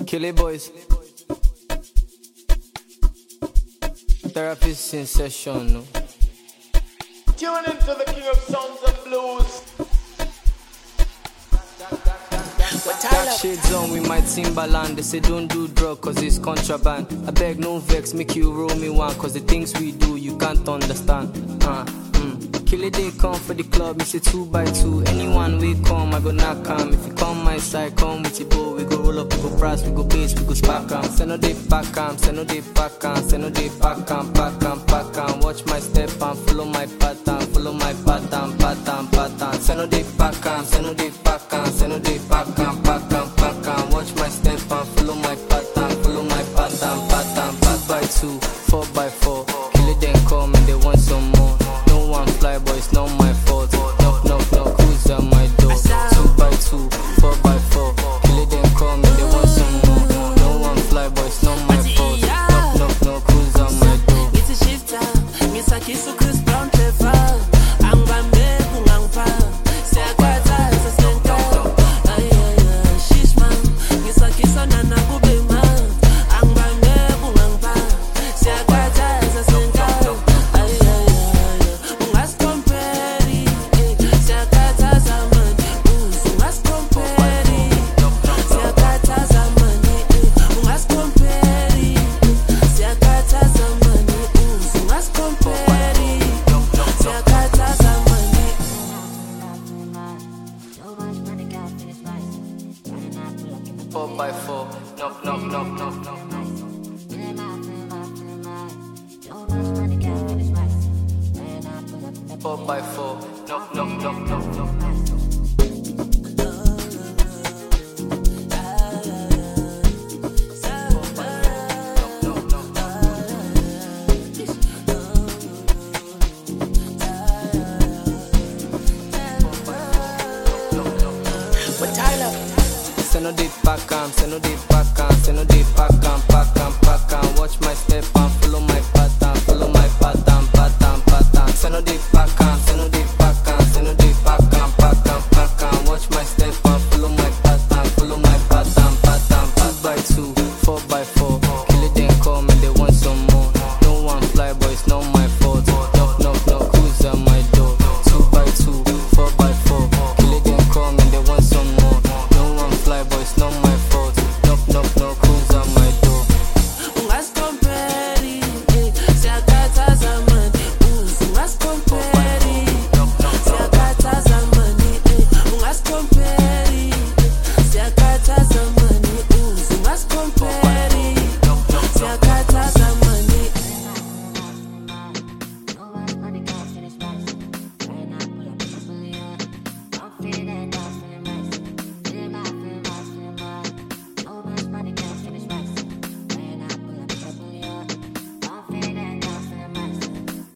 Kill it, boys. Therapist in session. No? Tune into the king of sounds and blues. Dark shades on with my Timberland. They say don't do drug cause it's contraband. I beg no vex, make you roll me one. Cause the things we do you can't understand. Kill it, they come for the club, me say 2 by 2. Anyone we come, I go knock 'em. If you come my side, come with your bow. We go roll up, we go brass, we go bass, we go spark 'em. Send no day pack 'em, send no day pack 'em, send no day pack 'em, pack 'em, pack 'em. Watch my step and follow my pattern, follow my pattern, pattern, pattern. Send no day pack 'em, send no day pack 'em, send no day pack 'em, pack 'em, pack 'em. Watch my step and follow my pattern, follow my pattern, pattern. 2 by 2, 4 by 4. Kill it, then come and they want some more. No one fly, boy, it's not my fault. Knock, knock, knock, who's at my door? 2 by 2, 4 by 4. Kill it, then come and they want some more. No one fly, boy, it's not my fault. Knock, knock, knock, who's at my door? It's a shifter, it's a kiss of Chris Brown clever. I'm Bambe, Pungangpa, Seakwata, Sasenta. Ay, ay, ay, Shishman, it's a kiss on Nana Kubema. I'm Bambe, Pungangpa, Seakwata, Sasenta. Ay, ay, ay, Ungas comperi, Seakwata Zamani. Ungas comperi, Seakwata Zamani. Ungas comperi, Seakwata Zamani. Ungas comperi, Seakwata Zamani. 4 by 4. Knock, knock, knock, knock, knock. 4 by 4. Knock, knock, knock, knock, knock. Send no day pack 'em, send no day pack 'em, send no day pack 'em, pack 'em, pack 'em. Watch my step and follow my pattern, follow my pattern, pattern, pattern. Send no day pack 'em, send no day pack 'em, send no day pack 'em, pack 'em, pack 'em. Watch my step and follow my